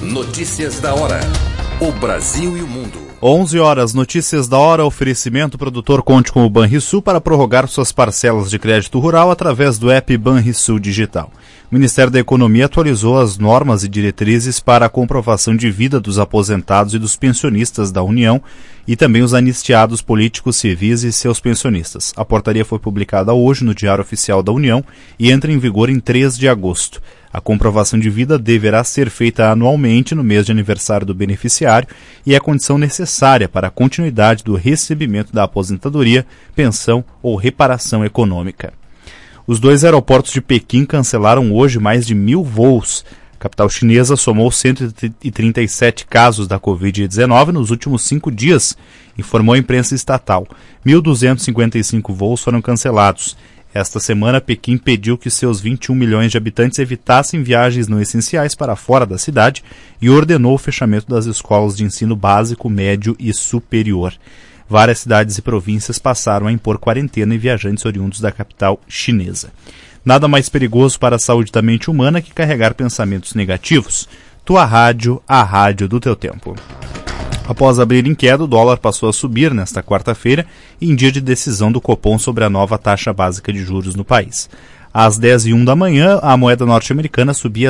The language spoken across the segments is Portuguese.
Notícias da hora. O Brasil e o mundo. 11 horas, notícias da hora, oferecimento, produtor conte com o Banrisul para prorrogar suas parcelas de crédito rural através do app Banrisul Digital. O Ministério da Economia atualizou as normas e diretrizes para a comprovação de vida dos aposentados e dos pensionistas da União e também os anistiados políticos civis e seus pensionistas. A portaria foi publicada hoje no Diário Oficial da União e entra em vigor em 3 de agosto. A comprovação de vida deverá ser feita anualmente no mês de aniversário do beneficiário e é condição necessária para a continuidade do recebimento da aposentadoria, pensão ou reparação econômica. Os 2 aeroportos de Pequim cancelaram hoje mais de 1.000 voos. A capital chinesa somou 137 casos da Covid-19 nos últimos 5 dias, informou a imprensa estatal. 1.255 voos foram cancelados. Esta semana, Pequim pediu que seus 21 milhões de habitantes evitassem viagens não essenciais para fora da cidade e ordenou o fechamento das escolas de ensino básico, médio e superior. Várias cidades e províncias passaram a impor quarentena em viajantes oriundos da capital chinesa. Nada mais perigoso para a saúde da mente humana que carregar pensamentos negativos. Tua rádio, a rádio do teu tempo. Após abrir em queda, o dólar passou a subir nesta quarta-feira, em dia de decisão do Copom sobre a nova taxa básica de juros no país. Às 10h01 da manhã, a moeda norte-americana subia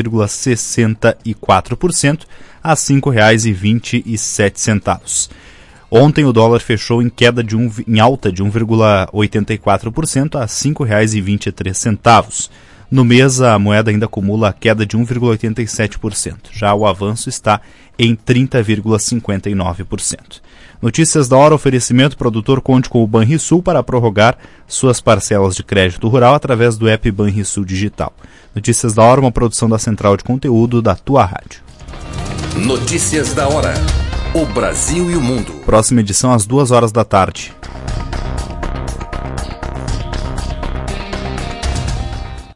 0,64% a R$ 5,27. Ontem o dólar fechou em alta de 1,84% a R$ 5,23. No mês, a moeda ainda acumula a queda de 1,87%. Já o avanço está em 30,59%. Notícias da hora, oferecimento, produtor conte com o Banrisul para prorrogar suas parcelas de crédito rural através do app Banrisul Digital. Notícias da hora, uma produção da Central de Conteúdo da Tua Rádio. Notícias da hora. O Brasil e o mundo. Próxima edição às 2 horas da tarde.